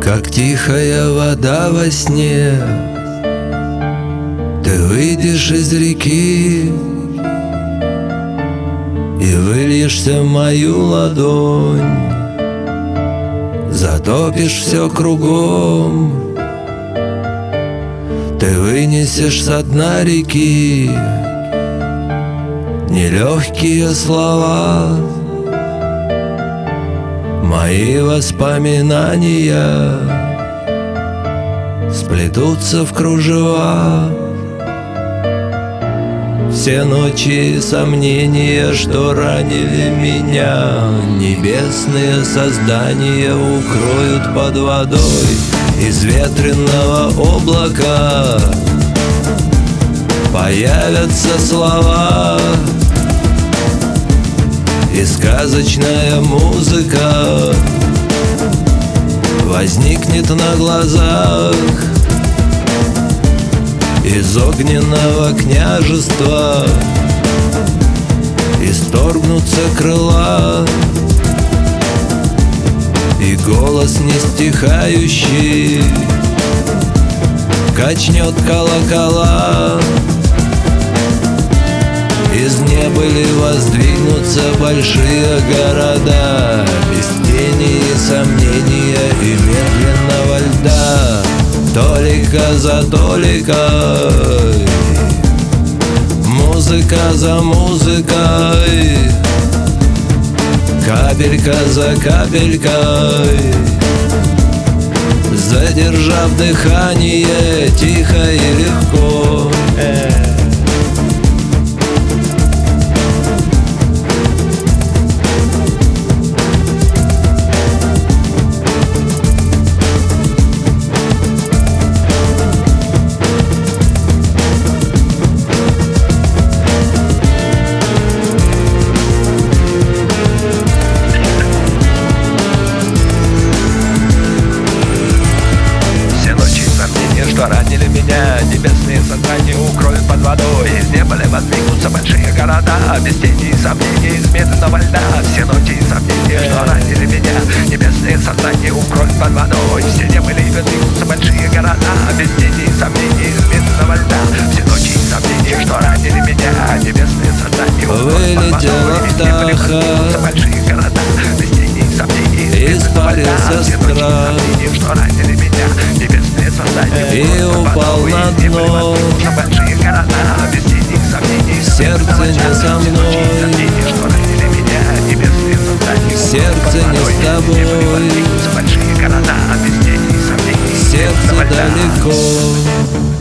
Как тихая вода во сне, ты выйдешь из реки и выльешься в мою ладонь, затопишь все кругом. Ты вынесешь со дна реки нелегкие слова, мои воспоминания сплетутся в кружева. Все ночи и сомнения, что ранили меня, небесные создания укроют под водой. Из ветреного облака появятся слова, и сказочная музыка возникнет на глазах. Из огненного княжества исторгнутся крыла, и голос не стихающий качнет колокола. Из небыли воздвигнутся большие города, без тени и сомнения и медленного льда. Толика за толикой, музыка за музыкой, капелька за капелькой, задержав дыхание тихо и легко. Ранили меня, небесные создания укроют под водой. Из неба воздвигнутся большие города, без тени и сомнений, из медленного льда. Все ночи и сомнения, что ранили меня, небесные создания укроют под водой. Все небо воздвигнутся большие города, без тени и сомнений, из медленного льда. Все ночи и сомнения, что ранили меня, небесные создания укроют под водой. Из неба воздвигнутся большие города, без тени и сомнений, из медленного льда. Все ночи и сомнения, что ранили меня, небесные создания и упал на дно. Сердце не со мной, сердце не с тобой, сердце далеко.